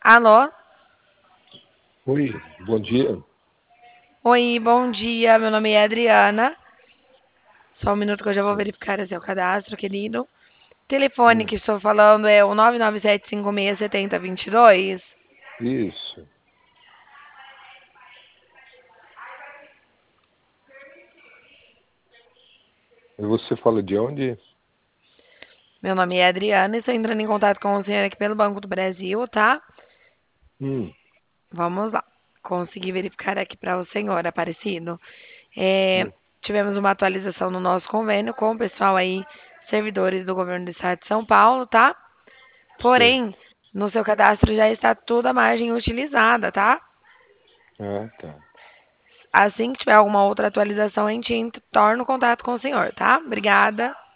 Alô? Oi, bom dia. Oi, bom dia. Meu nome é Adriana. Só um minuto que eu já vou Sim. verificar seu cadastro, querido. Telefone Hum, que estou falando é o 997567022. isso. E você fala de onde? Meu nome é Adriana e estou entrando em contato com o senhor aqui pelo Banco do Brasil, tá? Hum, Vamos lá. Consegui verificar aqui para o senhor, Aparecido. É, hum, tivemos uma atualização no nosso convênio com o pessoal aí, servidores do governo do estado de São Paulo, tá? sim. Porém, no seu cadastro já está toda a margem utilizada, tá? Ah, tá. Assim que tiver alguma outra atualização, a gente torna o contato com o senhor, tá? Obrigada.